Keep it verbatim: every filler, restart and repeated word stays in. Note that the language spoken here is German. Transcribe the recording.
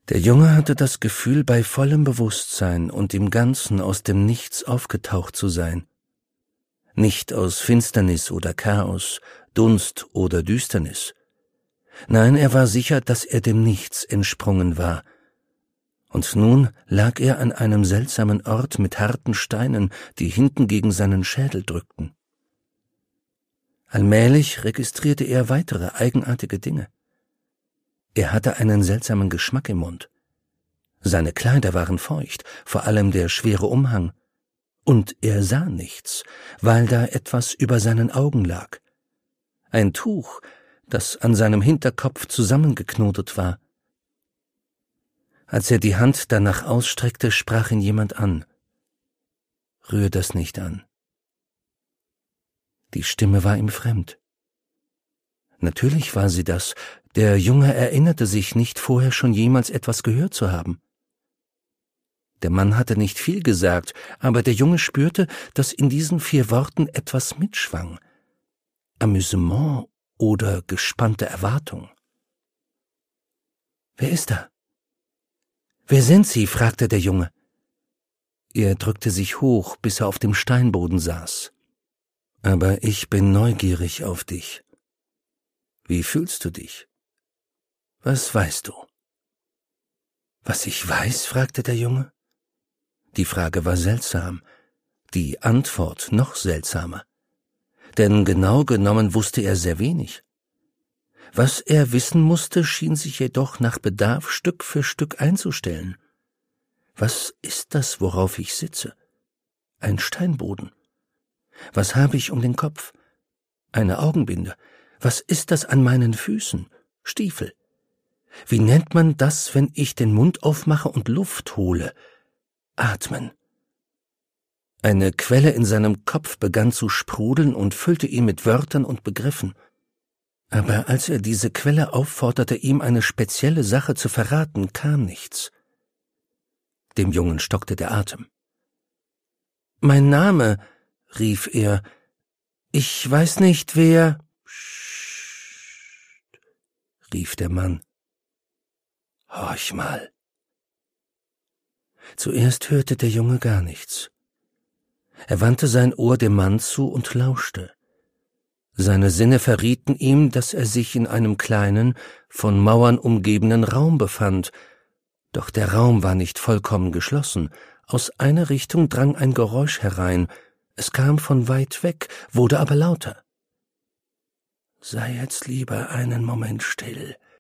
Der Junge hatte das Gefühl, bei vollem Bewusstsein und im Ganzen aus dem Nichts aufgetaucht zu sein. Nicht aus Finsternis oder Chaos, Dunst oder Düsternis. Nein, er war sicher, dass er dem Nichts entsprungen war. Und nun lag er an einem seltsamen Ort mit harten Steinen, die hinten gegen seinen Schädel drückten. Allmählich registrierte er weitere eigenartige Dinge. Er hatte einen seltsamen Geschmack im Mund. Seine Kleider waren feucht, vor allem der schwere Umhang. Und er sah nichts, weil da etwas über seinen Augen lag. Ein Tuch, das an seinem Hinterkopf zusammengeknotet war. Als er die Hand danach ausstreckte, sprach ihn jemand an. »Rühr das nicht an.« Die Stimme war ihm fremd. Natürlich war sie das. Der Junge erinnerte sich nicht, vorher schon jemals etwas gehört zu haben. Der Mann hatte nicht viel gesagt, aber der Junge spürte, dass in diesen vier Worten etwas mitschwang. Amüsement oder gespannte Erwartung. »Wer ist da?« »Wer sind Sie?« fragte der Junge. Er drückte sich hoch, bis er auf dem Steinboden saß. »Aber ich bin neugierig auf dich. Wie fühlst du dich? Was weißt du?« »Was ich weiß?« fragte der Junge. Die Frage war seltsam, die Antwort noch seltsamer. Denn genau genommen wusste er sehr wenig. Was er wissen musste, schien sich jedoch nach Bedarf Stück für Stück einzustellen. Was ist das, worauf ich sitze? Ein Steinboden. Was habe ich um den Kopf? Eine Augenbinde. Was ist das an meinen Füßen? Stiefel. Wie nennt man das, wenn ich den Mund aufmache und Luft hole? Atmen. Eine Quelle in seinem Kopf begann zu sprudeln und füllte ihn mit Wörtern und Begriffen. Aber als er diese Quelle aufforderte, ihm eine spezielle Sache zu verraten, kam nichts. Dem Jungen stockte der Atem. »Mein Name«, rief er, »ich weiß nicht, wer...« »Psst«, rief der Mann. »Horch mal.« Zuerst hörte der Junge gar nichts. Er wandte sein Ohr dem Mann zu und lauschte. Seine Sinne verrieten ihm, dass er sich in einem kleinen, von Mauern umgebenen Raum befand. Doch der Raum war nicht vollkommen geschlossen. Aus einer Richtung drang ein Geräusch herein. Es kam von weit weg, wurde aber lauter. »Sei jetzt lieber einen Moment still«,